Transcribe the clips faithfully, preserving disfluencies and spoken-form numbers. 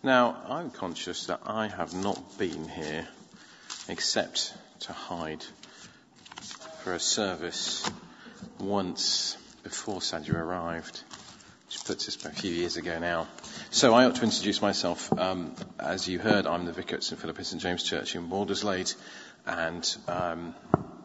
Now, I'm conscious that I have not been here except to hide for a service once before Sadhu arrived, which puts us a few years ago now. So I ought to introduce myself. Um, as you heard, I'm the vicar at St Philip and St James Church in Walderslade, and um,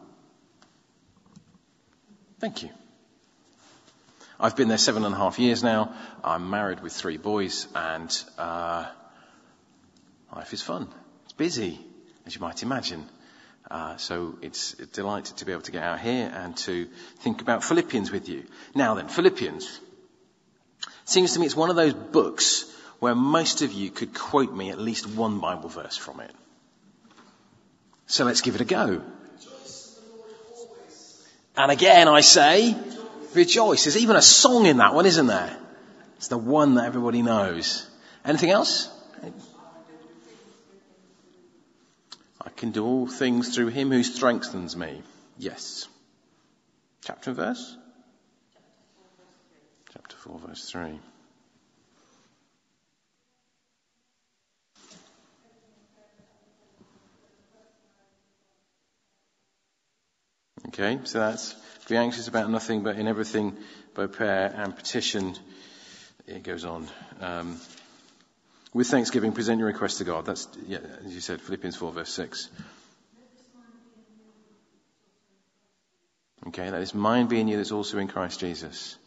thank you. I've been there seven and a half years now. I'm married with three boys, and uh, life is fun. It's busy, as you might imagine. Uh, so it's delighted to be able to get out here and to think about Philippians with you. Now then, Philippians. Seems to me it's one of those books where most of you could quote me at least one Bible verse from it. So let's give it a go. And again I say, rejoice. There's even a song in that one, isn't there? It's the one that everybody knows. Anything else? I can do all things through him who strengthens me. Yes. Chapter and verse? Chapter four, verse three. Okay, so that's be anxious about nothing, but in everything by prayer and petition. It goes on. Um, with thanksgiving, present your request to God. That's, yeah, as you said, Philippians four, verse six. Okay, that is mind be in you that's also in Christ Jesus.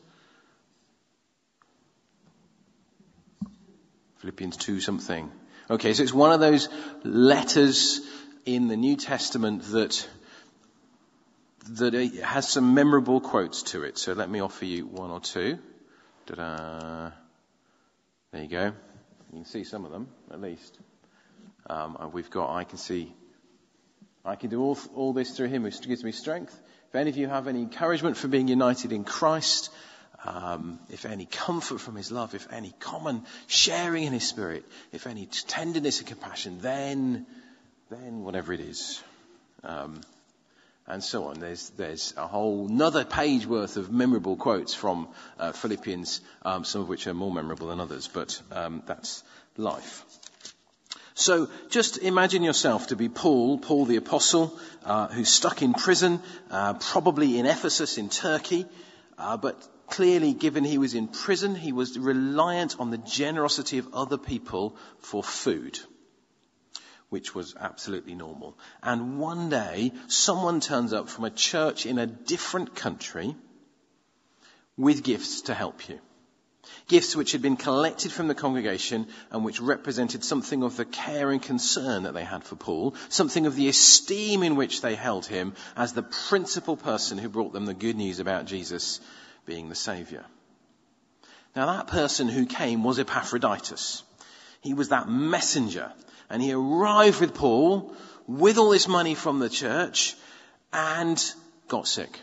Philippians two something. Okay, so it's one of those letters in the New Testament that that it has some memorable quotes to it. So let me offer you one or two. Ta-da. There you go. You can see some of them, at least. Um, we've got, I can see, I can do all, all this through him who gives me strength. If any of you have any encouragement for being united in Christ, um, if any comfort from his love, if any common sharing in his spirit, if any tenderness and compassion, then, then whatever it is. Um, And so on. There's there's a whole another page worth of memorable quotes from uh, Philippians, um, some of which are more memorable than others, but um, that's life. So just imagine yourself to be Paul, Paul the Apostle, uh, who's stuck in prison, uh, probably in Ephesus in Turkey, uh, but clearly given he was in prison, he was reliant on the generosity of other people for food, which was absolutely normal. And one day, someone turns up from a church in a different country with gifts to help you. Gifts which had been collected from the congregation and which represented something of the care and concern that they had for Paul, something of the esteem in which they held him as the principal person who brought them the good news about Jesus being the Saviour. Now that person who came was Epaphroditus. He was that messenger. And he arrived with Paul, with all this money from the church, and got sick.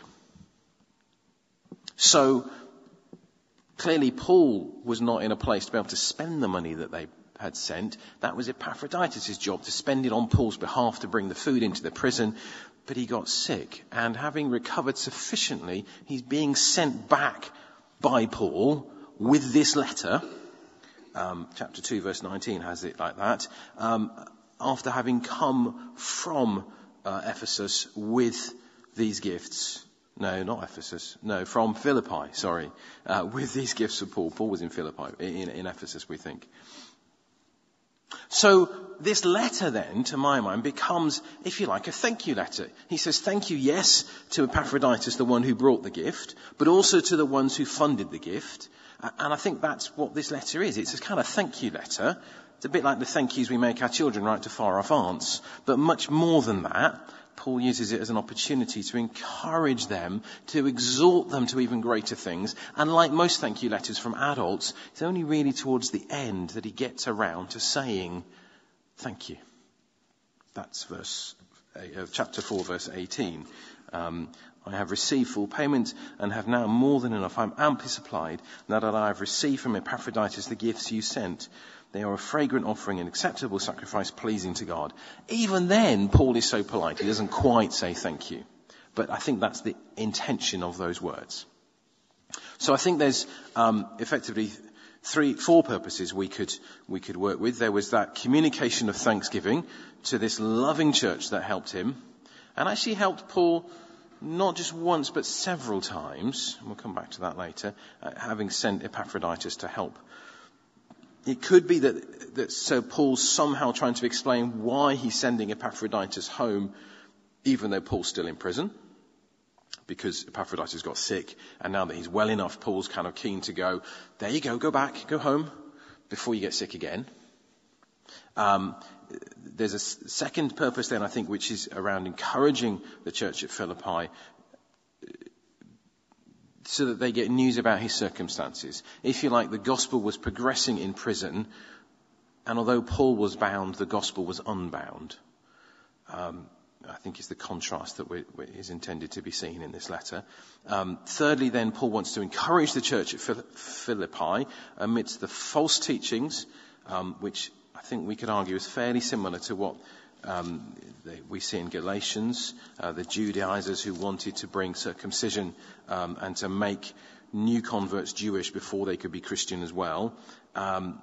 So, clearly Paul was not in a place to be able to spend the money that they had sent. That was Epaphroditus' job, to spend it on Paul's behalf, to bring the food into the prison. But he got sick, and having recovered sufficiently, he's being sent back by Paul with this letter. Um, chapter two, verse nineteen has it like that. Um, after having come from uh, Ephesus with these gifts. No, not Ephesus. No, from Philippi, sorry. Uh, with these gifts of Paul. Paul was in Philippi, in, in Ephesus, we think. So this letter then, to my mind, becomes, if you like, a thank you letter. He says thank you, yes, to Epaphroditus, the one who brought the gift, but also to the ones who funded the gift. And I think that's what this letter is. It's a kind of thank you letter. It's a bit like the thank yous we make our children write to far off aunts. But much more than that, Paul uses it as an opportunity to encourage them, to exhort them to even greater things. And like most thank you letters from adults, it's only really towards the end that he gets around to saying thank you. That's verse uh, chapter four, verse eighteen. Um, I have received full payment and have now more than enough. I'm amply supplied, now that I have received from Epaphroditus the gifts you sent. They are a fragrant offering, an acceptable sacrifice pleasing to God. Even then, Paul is so polite, he doesn't quite say thank you. But I think that's the intention of those words. So I think there's um, effectively three, four purposes we could, we could work with. There was that communication of thanksgiving to this loving church that helped him, and actually helped Paul not just once but several times, and we'll come back to that later, uh, having sent Epaphroditus to help. It could be that, that so Paul's somehow trying to explain why he's sending Epaphroditus home even though Paul's still in prison, because Epaphroditus got sick, and now that he's well enough, Paul's kind of keen to go, there you go, go back, go home, before you get sick again. Um, there's a second purpose then, I think, which is around encouraging the church at Philippi so that they get news about his circumstances. If you like, the gospel was progressing in prison, and although Paul was bound, the gospel was unbound. Um, I think is the contrast that we, we, is intended to be seen in this letter. Um, thirdly, then, Paul wants to encourage the church at Philippi amidst the false teachings, um, which I think we could argue is fairly similar to what um, they, we see in Galatians, uh, the Judaizers who wanted to bring circumcision um, and to make new converts Jewish before they could be Christian as well. Um,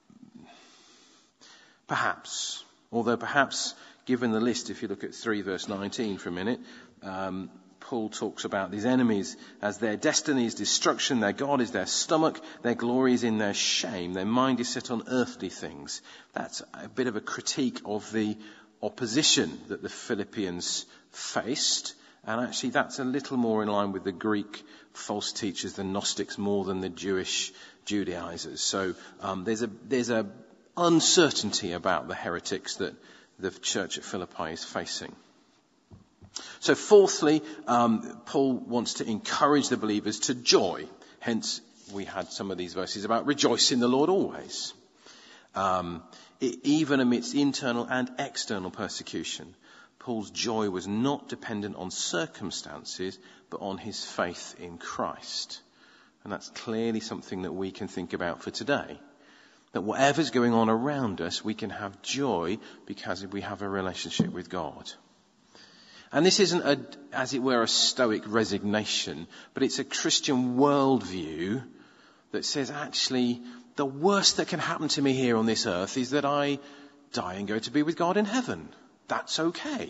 perhaps, although perhaps, given the list, if you look at three verse nineteen for a minute, um, Paul talks about these enemies as their destiny is destruction, their God is their stomach, their glory is in their shame, their mind is set on earthly things. That's a bit of a critique of the opposition that the Philippians faced, and actually that's a little more in line with the Greek false teachers, the Gnostics, more than the Jewish Judaizers. So um, there's a there's a uncertainty about the heretics that the church at Philippi is facing. So fourthly, um, Paul wants to encourage the believers to joy. Hence, we had some of these verses about rejoice in the Lord always. Um, it, even amidst internal and external persecution, Paul's joy was not dependent on circumstances, but on his faith in Christ. And that's clearly something that we can think about for today. That whatever's going on around us, we can have joy because we have a relationship with God. And this isn't, a, as it were, a stoic resignation, but it's a Christian worldview that says, actually, the worst that can happen to me here on this earth is that I die and go to be with God in heaven. That's okay.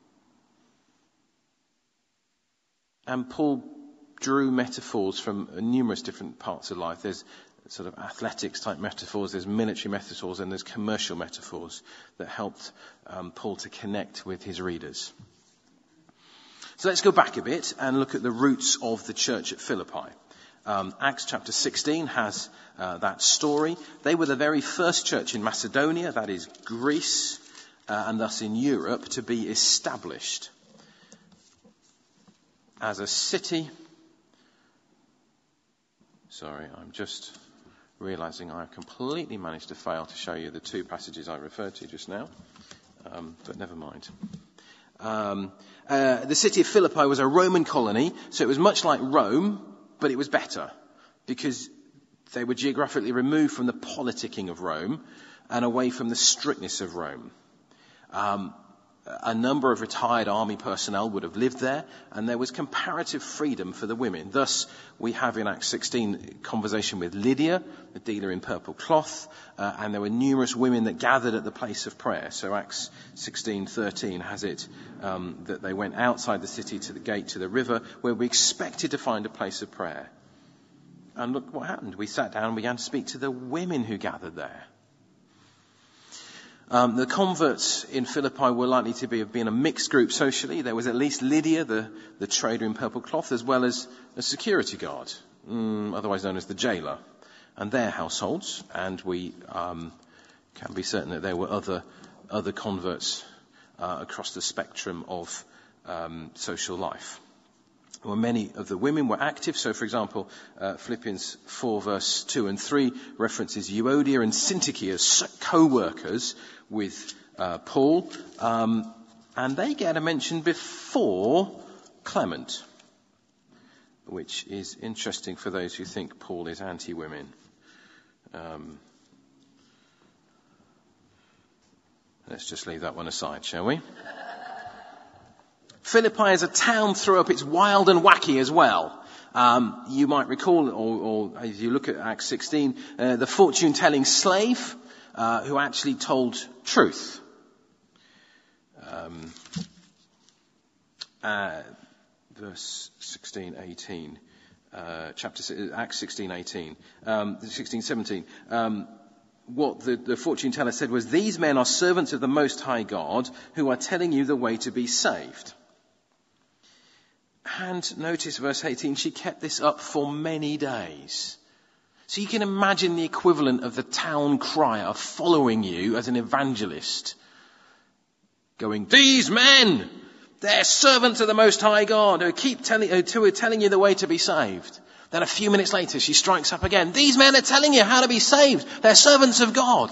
And Paul drew metaphors from numerous different parts of life. There's sort of athletics type metaphors, there's military metaphors, and there's commercial metaphors that helped um, Paul to connect with his readers. So let's go back a bit and look at the roots of the church at Philippi. Um, Acts chapter sixteen has uh, that story. They were the very first church in Macedonia, that is Greece, uh, and thus in Europe, to be established as a city. Sorry, I'm just realizing I've completely managed to fail to show you the two passages I referred to just now, um, but never mind. Um, uh, the city of Philippi was a Roman colony, so it was much like Rome, but it was better because they were geographically removed from the politicking of Rome and away from the strictness of Rome. Um, a number of retired army personnel would have lived there, and there was comparative freedom for the women. Thus, we have in Acts sixteen conversation with Lydia, the dealer in purple cloth, uh, and there were numerous women that gathered at the place of prayer. So Acts sixteen thirteen has it um, that they went outside the city to the gate to the river, where we expected to find a place of prayer. And look what happened. We sat down and began to speak to the women who gathered there. Um, the converts in Philippi were likely to be, have been a mixed group socially. There was at least Lydia, the, the trader in purple cloth, as well as a security guard, mm, otherwise known as the jailer, and their households. And we um, can be certain that there were other other converts uh, across the spectrum of um, social life. Well, many of the women were active. So, for example, uh, Philippians four, verse two and three references Euodia and Syntyche as co-workers with uh, Paul. Um, and they get a mention before Clement, which is interesting for those who think Paul is anti-women. Um, let's just leave that one aside, shall we? Philippi as a town threw up its wild and wacky as well. Um, you might recall, or, or as you look at Acts sixteen, uh, the fortune-telling slave uh, who actually told truth. Um, uh, verse sixteen, eighteen, uh, chapter Acts sixteen, eighteen, um, sixteen, seventeen. Um, what the, the fortune teller said was, "These men are servants of the Most High God who are telling you the way to be saved." And notice verse eighteen, she kept this up for many days. So you can imagine the equivalent of the town crier following you as an evangelist, going, "These men, they're servants of the Most High God who keep telling, who are telling you the way to be saved." Then a few minutes later, she strikes up again. "These men are telling you how to be saved. They're servants of God."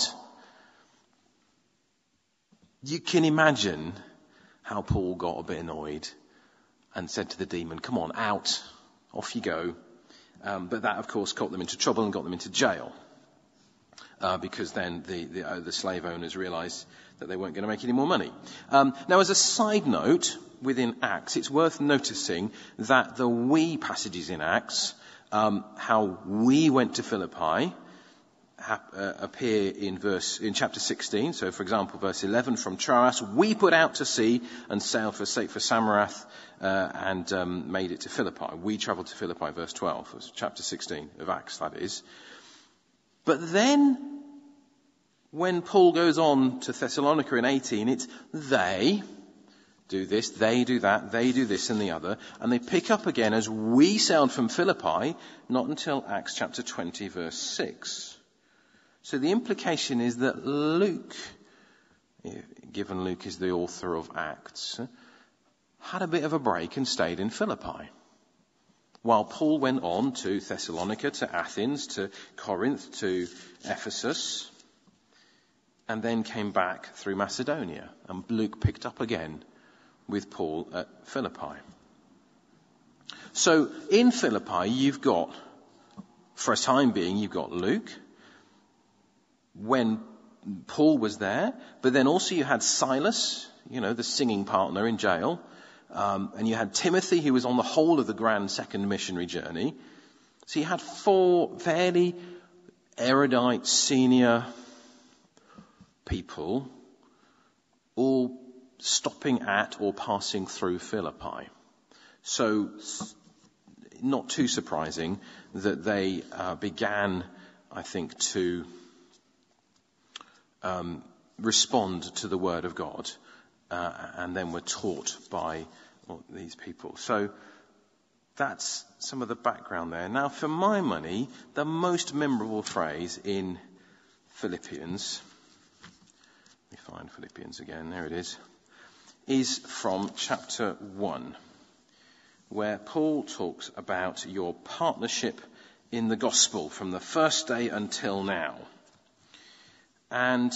You can imagine how Paul got a bit annoyed and said to the demon, "Come on, out. Off you go." Um, but that, of course, got them into trouble and got them into jail. Uh, because then the, the, uh, the slave owners realized that they weren't going to make any more money. Um, now, as a side note, within Acts, it's worth noticing that the we passages in Acts, um, how we went to Philippi, hap- uh, appear in verse in chapter sixteen. So, for example, verse eleven, "From Troas we put out to sea and sailed for for Samarath uh, and um, made it to Philippi." We travelled to Philippi, verse twelve, chapter sixteen of Acts, that is. But then, when Paul goes on to Thessalonica in eighteen, it's they do this, they do that, they do this and the other, and they pick up again as we sailed from Philippi, not until Acts chapter twenty, verse six. So the implication is that Luke, given Luke is the author of Acts, had a bit of a break and stayed in Philippi, while Paul went on to Thessalonica, to Athens, to Corinth, to Ephesus, and then came back through Macedonia. And Luke picked up again with Paul at Philippi. So in Philippi, you've got, for a time being, you've got Luke, when Paul was there, but then also you had Silas, you know, the singing partner in jail, um, and you had Timothy, who was on the whole of the grand second missionary journey. So you had four fairly erudite, senior people all stopping at or passing through Philippi. So not too surprising that they uh, began, I think, to um, respond to the word of God uh, and then were taught by well, these people. So that's some of the background there. Now, for my money, the most memorable phrase in Philippians, let me find Philippians again, there it is, is from chapter one, where Paul talks about your partnership in the gospel from the first day until now. And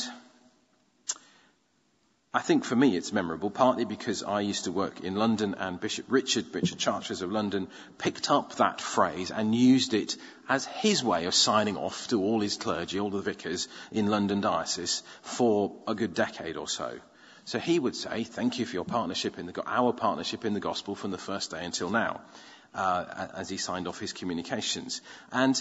I think for me it's memorable, partly because I used to work in London and Bishop Richard, Richard Chartres of London, picked up that phrase and used it as his way of signing off to all his clergy, all the vicars in London Diocese for a good decade or so. So he would say, "Thank you for your partnership in the, our partnership in the gospel from the first day until now," uh, as he signed off his communications. And,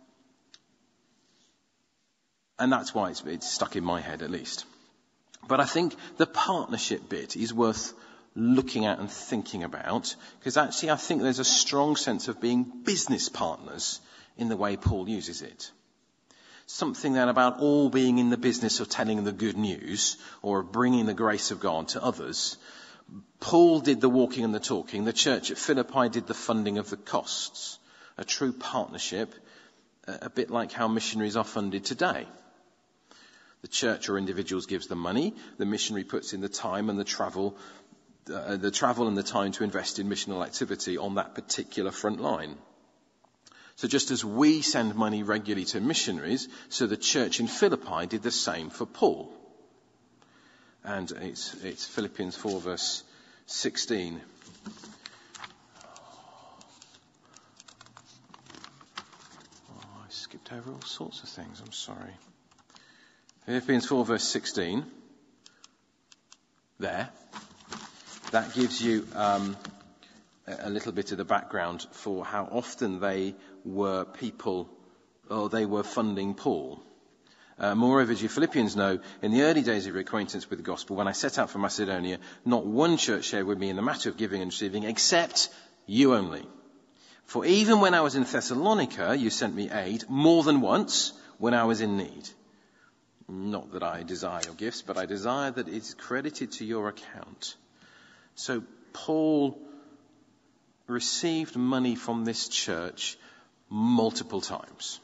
and that's why it's, it's stuck in my head at least. But I think the partnership bit is worth looking at and thinking about, because actually I think there's a strong sense of being business partners in the way Paul uses it. Something then about all being in the business of telling the good news or of bringing the grace of God to others. Paul did the walking and the talking. The church at Philippi did the funding of the costs. A true partnership, a bit like how missionaries are funded today. The church or individuals gives the money, the missionary puts in the time and the travel, uh, the travel and the time to invest in missional activity on that particular front line. So just as we send money regularly to missionaries, so the church in Philippi did the same for Paul. And it's, it's Philippians four verse sixteen. Oh, I skipped over all sorts of things, I'm sorry. Philippians four verse sixteen. There. That gives you um, a little bit of the background for how often they were people, or they were funding Paul. Uh, moreover, as you Philippians know, in the early days of your acquaintance with the gospel, when I set out for Macedonia, not one church shared with me in the matter of giving and receiving, except you only. For even when I was in Thessalonica, you sent me aid more than once when I was in need. Not that I desire your gifts, but I desire that it's credited to your account. So Paul received money from this church multiple times.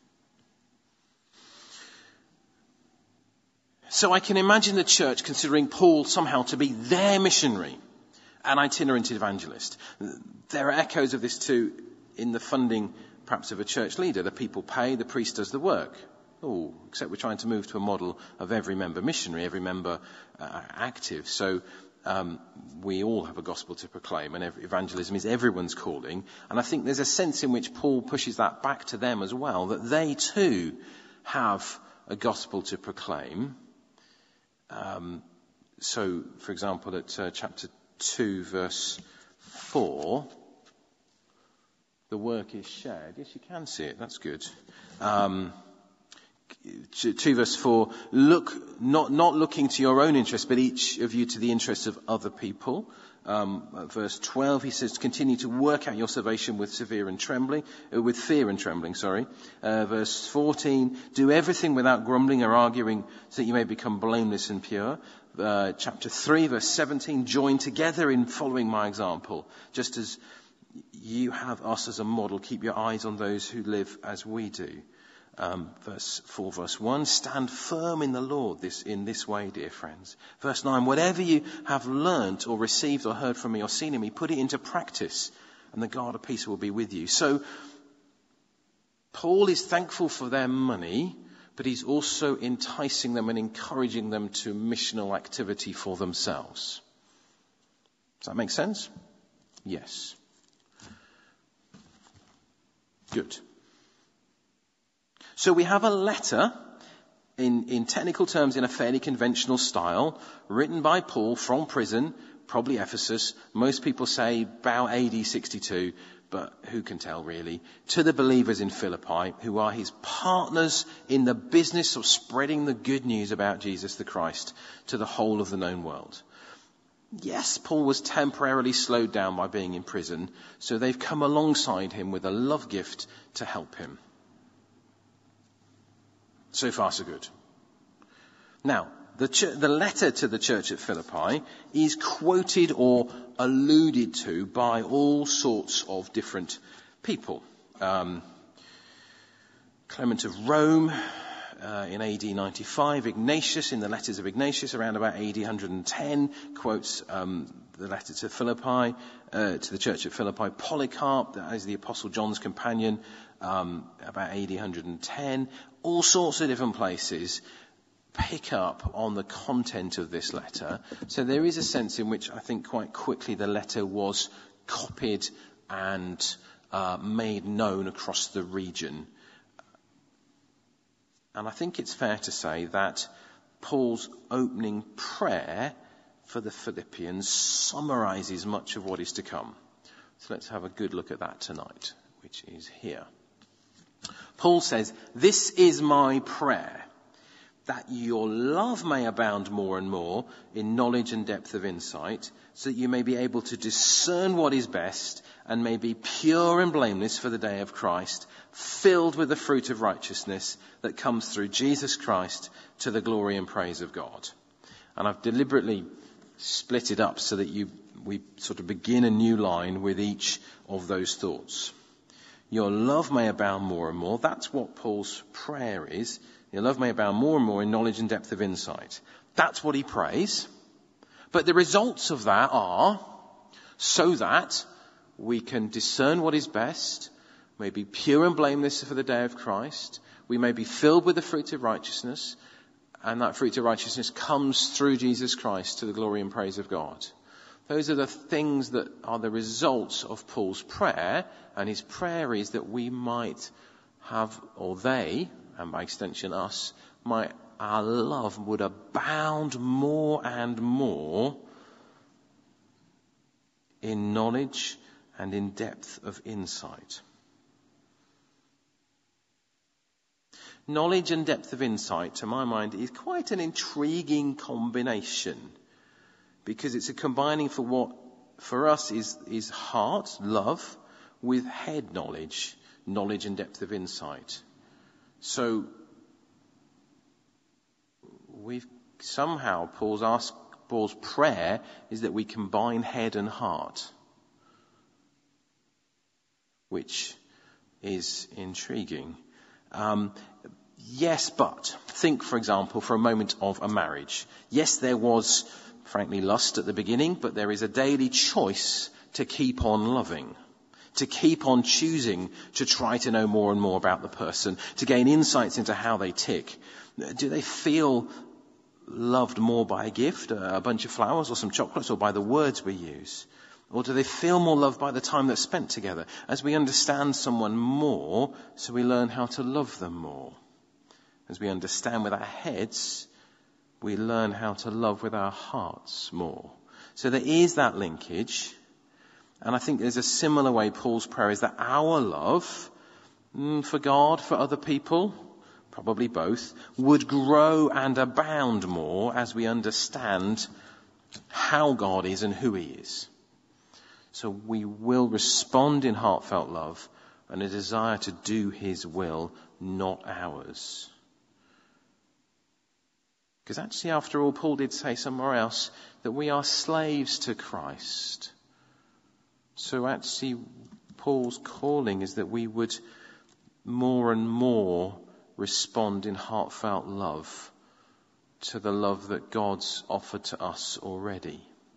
So I can imagine the church considering Paul somehow to be their missionary, an itinerant evangelist. There are echoes of this too in the funding, perhaps, of a church leader. The people pay, the priest does the work. Oh, except we're trying to move to a model of every member missionary, every member uh, active. So um, we all have a gospel to proclaim, and every, evangelism is everyone's calling. And I think there's a sense in which Paul pushes that back to them as well, that they too have a gospel to proclaim. Um, so, for example, at uh, chapter two, verse four, the work is shared. Yes, you can see it. That's good. Um, two, verse four, look, not, not looking to your own interest, but each of you to the interests of other people. Um, verse twelve, he says, continue to work out your salvation with severe and trembling, uh, with fear and trembling, sorry. Uh, verse fourteen, do everything without grumbling or arguing so that you may become blameless and pure. Uh, chapter three, verse seventeen, join together in following my example. Just as you have us as a model, keep your eyes on those who live as we do. Um, verse four, verse one, stand firm in the Lord this, in this way, dear friends. Verse nine, whatever you have learnt or received or heard from me or seen in me, put it into practice, and the God of peace will be with you. So, Paul is thankful for their money, but he's also enticing them and encouraging them to missional activity for themselves. Does that make sense? Yes. Good. So we have a letter, in, in technical terms, in a fairly conventional style, written by Paul from prison, probably Ephesus. Most people say about A D sixty-two, but who can tell really, to the believers in Philippi, who are his partners in the business of spreading the good news about Jesus the Christ to the whole of the known world. Yes, Paul was temporarily slowed down by being in prison, so they've come alongside him with a love gift to help him. So far, so good. Now, the, ch- the letter to the church at Philippi is quoted or alluded to by all sorts of different people. Um, Clement of Rome uh, in A D ninety-five, Ignatius in the letters of Ignatius around about A D one hundred ten quotes um, the letter to Philippi, uh, to the church at Philippi. Polycarp, that is the Apostle John's companion, um, about A D one hundred ten. All sorts of different places pick up on the content of this letter. So there is a sense in which I think quite quickly the letter was copied and uh, made known across the region. And I think it's fair to say that Paul's opening prayer for the Philippians summarizes much of what is to come. So let's have a good look at that tonight, which is here. Paul says, this is my prayer, that your love may abound more and more in knowledge and depth of insight, so that you may be able to discern what is best and may be pure and blameless for the day of Christ, filled with the fruit of righteousness that comes through Jesus Christ to the glory and praise of God. And I've deliberately split it up so that you we sort of begin a new line with each of those thoughts. Your love may abound more and more. That's what Paul's prayer is. Your love may abound more and more in knowledge and depth of insight. That's what he prays. But the results of that are so that we can discern what is best, may be pure and blameless for the day of Christ. We may be filled with the fruit of righteousness, and that fruit of righteousness comes through Jesus Christ to the glory and praise of God. Those are the things that are the results of Paul's prayer, and his prayer is that we might have, or they, and by extension us, might, our love would abound more and more in knowledge and in depth of insight. Knowledge and depth of insight, to my mind, is quite an intriguing combination, because it's a combining for what, for us, is, is heart, love, with head knowledge, knowledge and depth of insight. So, we've somehow, Paul's ask, Paul's prayer is that we combine head and heart, which is intriguing. Um, yes, but think, for example, for a moment of a marriage. Yes, there was, frankly, lust at the beginning, but there is a daily choice to keep on loving, to keep on choosing to try to know more and more about the person, to gain insights into how they tick. Do they feel loved more by a gift, a bunch of flowers or some chocolates, or by the words we use? Or do they feel more loved by the time that's spent together? As we understand someone more, so we learn how to love them more. As we understand with our heads, we learn how to love with our hearts more. So there is that linkage. And I think there's a similar way Paul's prayer is that our love mm, for God, for other people, probably both, would grow and abound more as we understand how God is and who he is. So we will respond in heartfelt love and a desire to do his will, not ours. Because actually, after all, Paul did say somewhere else that we are slaves to Christ. So actually, Paul's calling is that we would more and more respond in heartfelt love to the love that God's offered to us already.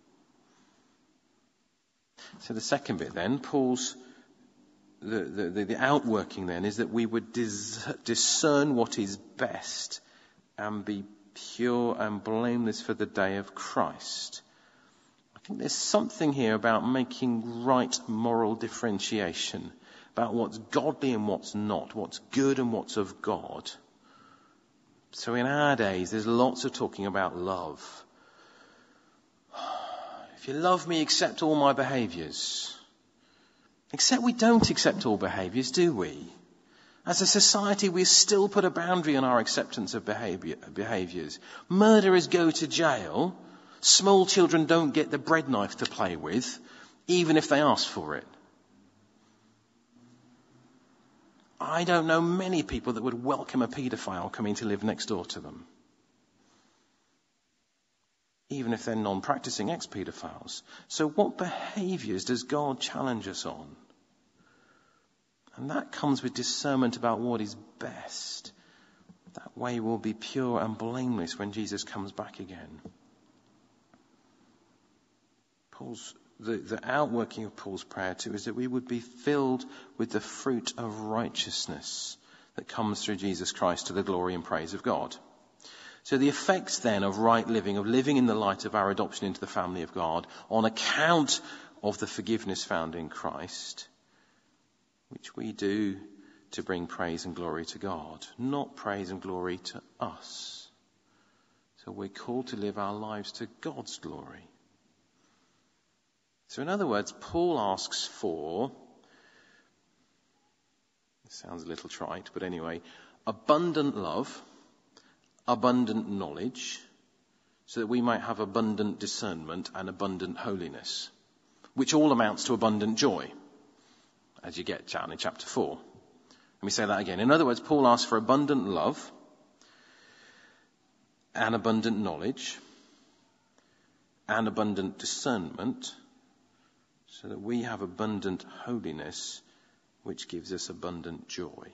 So the second bit then, Paul's, the, the, the outworking then is that we would dis- discern what is best and be pure and blameless for the day of Christ. I think there's something here about making right moral differentiation, about what's godly and what's not, what's good and what's of God. So in our days, there's lots of talking about love. If you love me, accept all my behaviours. Except we don't accept all behaviours, do we? As a society, we still put a boundary on our acceptance of behaviour, behaviours. Murderers go to jail. Small children don't get the bread knife to play with, even if they ask for it. I don't know many people that would welcome a paedophile coming to live next door to them, even if they're non-practicing ex-paedophiles. So what behaviours does God challenge us on? And that comes with discernment about what is best. That way we'll be pure and blameless when Jesus comes back again. Paul's, the, the outworking of Paul's prayer too is that we would be filled with the fruit of righteousness that comes through Jesus Christ to the glory and praise of God. So the effects then of right living, of living in the light of our adoption into the family of God, on account of the forgiveness found in Christ, which we do to bring praise and glory to God, not praise and glory to us. So we're called to live our lives to God's glory. So in other words, Paul asks for, it sounds a little trite, but anyway, abundant love, abundant knowledge, so that we might have abundant discernment and abundant holiness, which all amounts to abundant joy, as you get down in chapter four. Let me say that again. In other words, Paul asks for abundant love and abundant knowledge and abundant discernment, so that we have abundant holiness, which gives us abundant joy.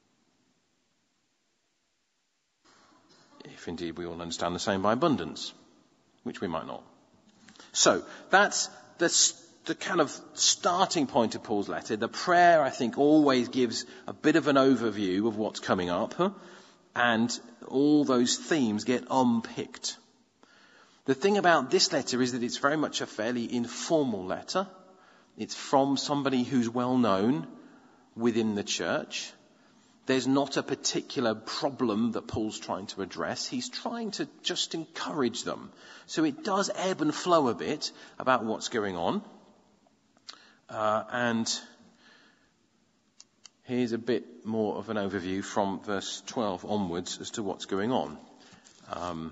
If indeed we all understand the same by abundance, which we might not. So that's the, the kind of starting point of Paul's letter. The prayer, I think, always gives a bit of an overview of what's coming up, huh? And all those themes get unpicked. The thing about this letter is that it's very much a fairly informal letter. It's from somebody who's well known within the church. There's not a particular problem that Paul's trying to address. He's trying to just encourage them. So it does ebb and flow a bit about what's going on. Uh, and here's a bit more of an overview from verse twelve onwards as to what's going on, um,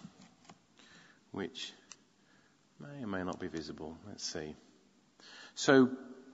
which may or may not be visible. Let's see. So,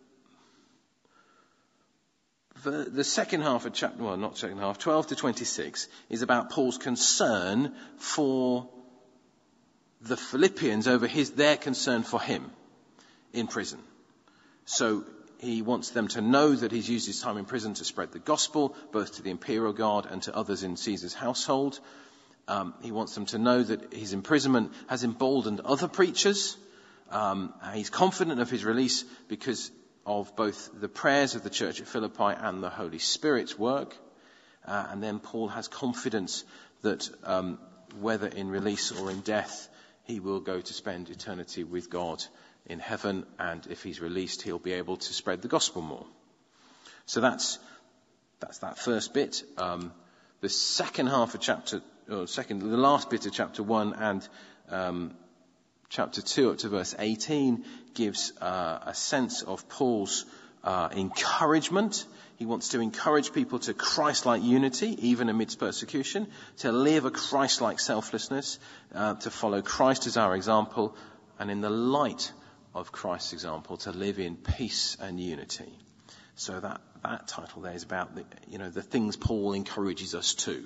the, the second half of chapter, well, not second half, twelve to twenty-six, is about Paul's concern for the Philippians over his their concern for him in prison. So he wants them to know that he's used his time in prison to spread the gospel, both to the imperial guard and to others in Caesar's household. Um, he wants them to know that his imprisonment has emboldened other preachers. Um, he's confident of his release because of both the prayers of the church at Philippi and the Holy Spirit's work. Uh, and then Paul has confidence that um, whether in release or in death, he will go to spend eternity with God in heaven, and if he's released, he'll be able to spread the gospel more. So that's that's that first bit. Um, the second half of chapter, or second, the last bit of chapter one and um, chapter two up to verse eighteen gives uh, a sense of Paul's uh, encouragement. He wants to encourage people to Christ-like unity, even amidst persecution, to live a Christ-like selflessness, uh, to follow Christ as our example, and in the light of Christ's example, to live in peace and unity. So that, that title there is about the, you know, the things Paul encourages us to.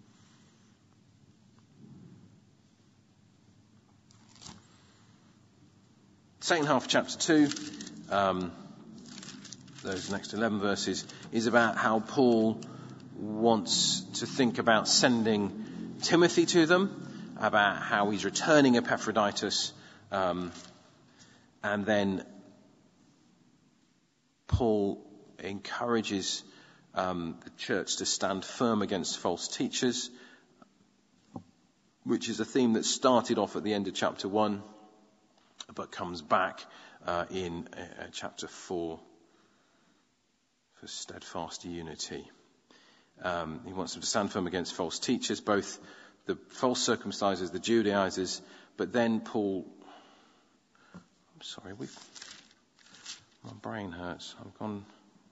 Second half of chapter two, um, those next eleven verses, is about how Paul wants to think about sending Timothy to them, about how he's returning Epaphroditus, um, and then Paul encourages um, the church to stand firm against false teachers, which is a theme that started off at the end of chapter one, but comes back uh, in uh, chapter four for steadfast unity. Um, he wants them to stand firm against false teachers, both the false circumcisers, the Judaizers, but then Paul... I'm sorry, we've... my brain hurts. I've gone...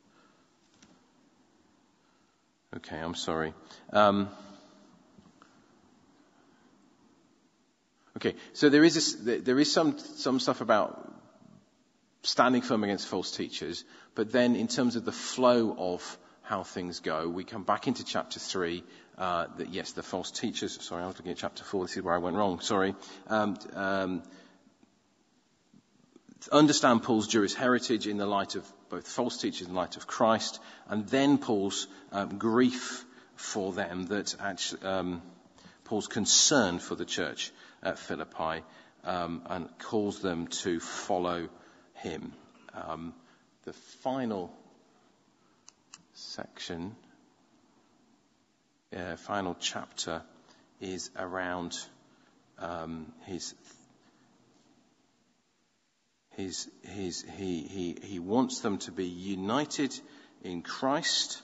Okay, I'm sorry. Um, okay, so there is a, there is some some stuff about standing firm against false teachers, but then in terms of the flow of how things go, we come back into chapter three, uh, that yes, the false teachers, sorry, I was looking at chapter four, this is where I went wrong, sorry. Um, um, understand Paul's Jewish heritage in the light of both false teachers and the light of Christ, and then Paul's um, grief for them, that actually, um, Paul's concern for the church at Philippi, um, and calls them to follow him. Um, the final section, uh, final chapter, is around um, his his his he he he wants them to be united in Christ.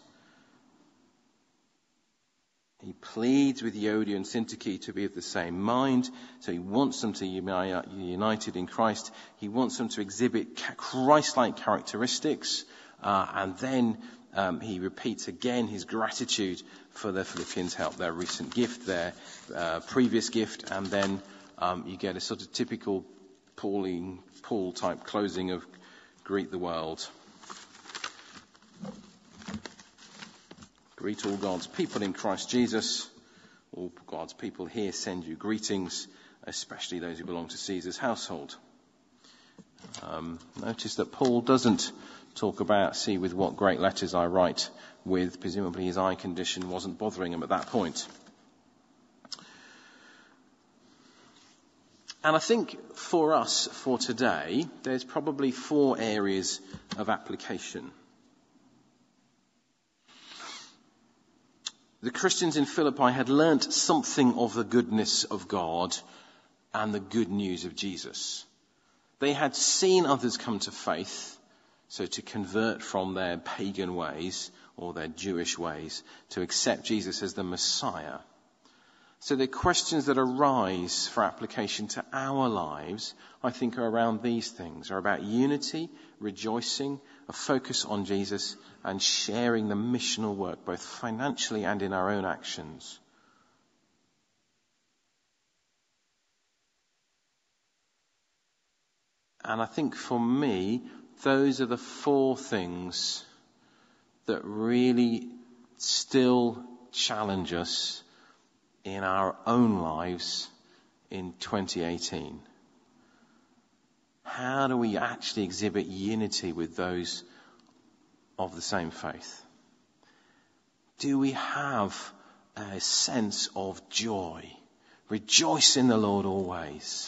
He pleads with Euodia and Syntyche to be of the same mind. So he wants them to be united in Christ. He wants them to exhibit Christ-like characteristics. Uh, and then um, he repeats again his gratitude for the Philippians' help, their recent gift, their uh, previous gift. And then um, you get a sort of typical Pauline, Paul-type closing of greet the world. Greet all God's people in Christ Jesus. All God's people here send you greetings, especially those who belong to Caesar's household. Um, notice that Paul doesn't talk about, see with what great letters I write with. Presumably his eye condition wasn't bothering him at that point. And I think for us, for today, there's probably four areas of application. The Christians in Philippi had learnt something of the goodness of God and the good news of Jesus. They had seen others come to faith, so to convert from their pagan ways or their Jewish ways to accept Jesus as the Messiah. So the questions that arise for application to our lives, I think, are around these things, are about unity, rejoicing, a focus on Jesus, and sharing the missional work, both financially and in our own actions. And I think for me, those are the four things that really still challenge us in our own lives in twenty eighteen. How do we actually exhibit unity with those of the same faith? Do we have a sense of joy? Rejoice in the Lord always.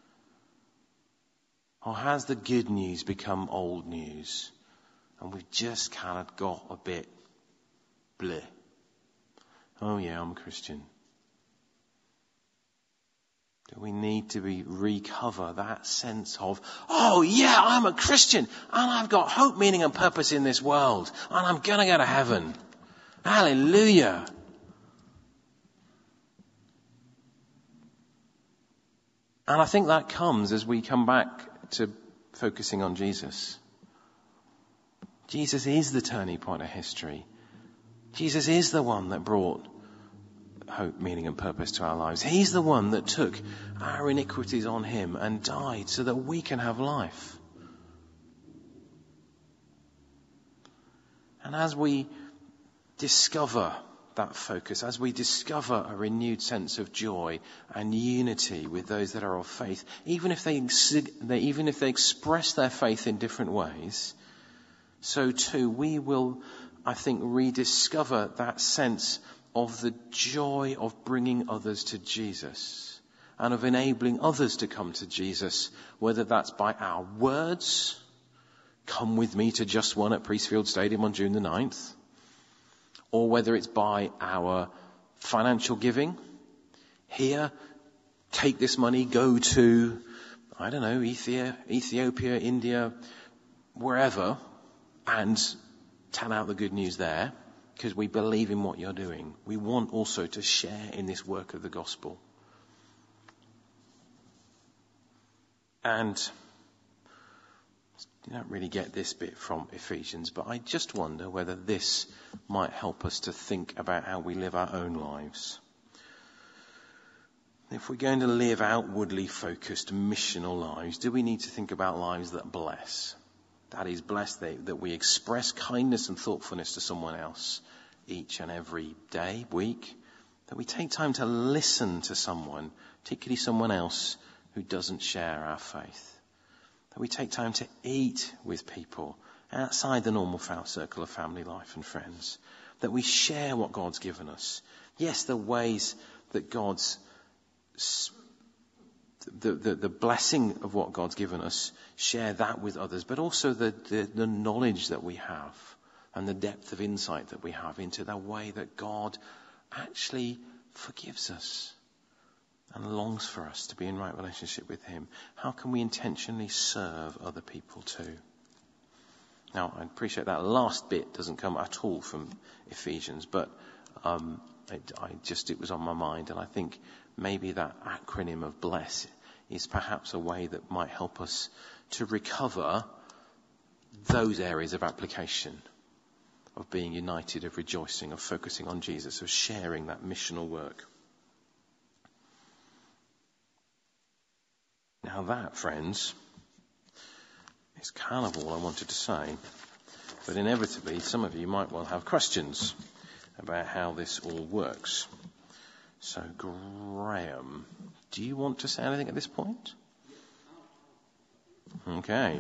Or has the good news become old news and we've just kind of got a bit bleh? Oh yeah, I'm a Christian. Do we need to be recover that sense of, oh yeah, I'm a Christian and I've got hope, meaning and purpose in this world and I'm going to go to heaven. Hallelujah. And I think that comes as we come back to focusing on Jesus. Jesus is the turning point of history. Jesus is the one that brought hope, meaning and purpose to our lives. He's the one that took our iniquities on him and died so that we can have life. And as we discover that focus, as we discover a renewed sense of joy and unity with those that are of faith, even if they, they even if they express their faith in different ways, so too we will, I think, rediscover that sense of the joy of bringing others to Jesus and of enabling others to come to Jesus, whether that's by our words, come with me to Just One at Priestfield Stadium on June the ninth, or whether it's by our financial giving. Here, take this money, go to, I don't know, Ethiopia, Ethiopia, India, wherever, and tell out the good news there, because we believe in what you're doing. We want also to share in this work of the gospel. And you don't really get this bit from Ephesians, but I just wonder whether this might help us to think about how we live our own lives. If we're going to live outwardly focused missional lives, do we need to think about lives that bless? That is, bless that, that we express kindness and thoughtfulness to someone else each and every day, week. That we take time to listen to someone, particularly someone else who doesn't share our faith. That we take time to eat with people outside the normal circle of family life and friends. That we share what God's given us. Yes, the ways that God's, the, the, the blessing of what God's given us, share that with others, but also the, the, the knowledge that we have and the depth of insight that we have into the way that God actually forgives us and longs for us to be in right relationship with him. How can we intentionally serve other people too? Now, I appreciate that last bit doesn't come at all from Ephesians, but um, it, I just it was on my mind, and I think maybe that acronym of BLESS is perhaps a way that might help us to recover those areas of application, of being united, of rejoicing, of focusing on Jesus, of sharing that missional work. Now that, friends, is kind of all I wanted to say. But inevitably, some of you might well have questions about how this all works. So, Graham, do you want to say anything at this point? Okay.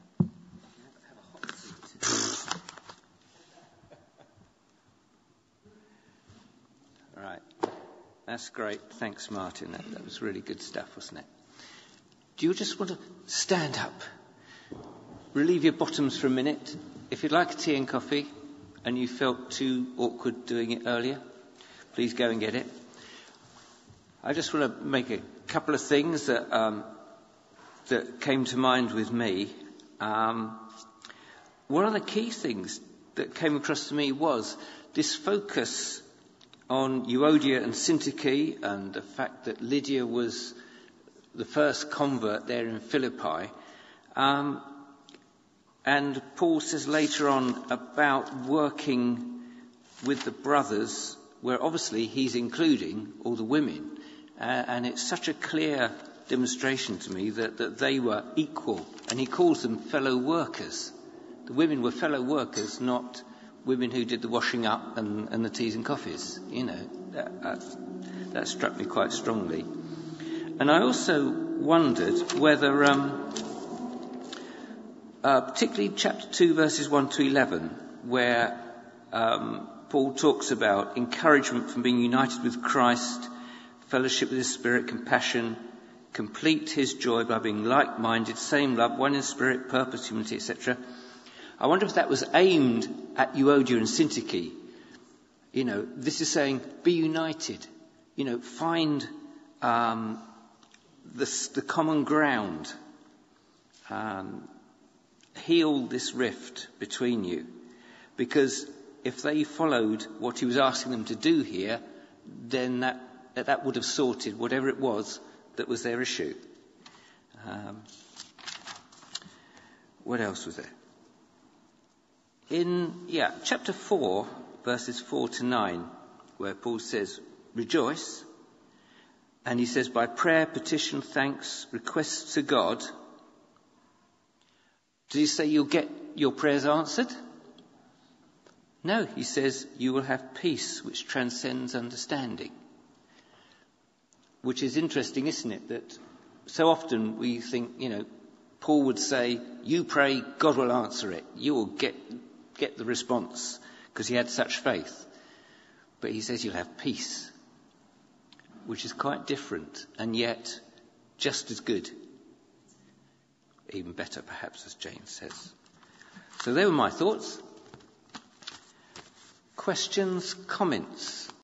All right. That's great. Thanks, Martin. That, that was really good stuff, wasn't it? Do you just want to stand up, relieve your bottoms for a minute? If you'd like a tea and coffee and you felt too awkward doing it earlier, please go and get it. I just want to make a couple of things that um, that came to mind with me. Um, one of the key things that came across to me was this focus on Euodia and Syntyche and the fact that Lydia was the first convert there in Philippi. Um, and Paul says later on about working with the brothers, where obviously he's including all the women. Uh, and it's such a clear demonstration to me that, that they were equal. And he calls them fellow workers. The women were fellow workers, not women who did the washing up and, and the teas and coffees. You know, that, that, that struck me quite strongly. And I also wondered whether, um, uh, particularly chapter two, verses one to eleven, where um, Paul talks about encouragement from being united with Christ, fellowship with his Spirit, compassion, complete his joy by being like-minded, same love, one in spirit, purpose, humility, et cetera. I wonder if that was aimed at Euodia and Syntyche. You know, this is saying, be united. You know, find um, the, the common ground. Um, heal this rift between you. Because if they followed what he was asking them to do here, then that, that would have sorted whatever it was that was their issue. Um, what else was there? In, yeah, chapter four, verses four to nine, where Paul says, rejoice, and he says, by prayer, petition, thanks, requests to God. Does he say you'll get your prayers answered? No, he says you will have peace which transcends understanding. Which is interesting, isn't it? That so often we think, you know, Paul would say, you pray, God will answer it. You will get get the response, because he had such faith. But he says you'll have peace, which is quite different, and yet just as good. Even better, perhaps, as James says. So they were my thoughts. Questions, comments?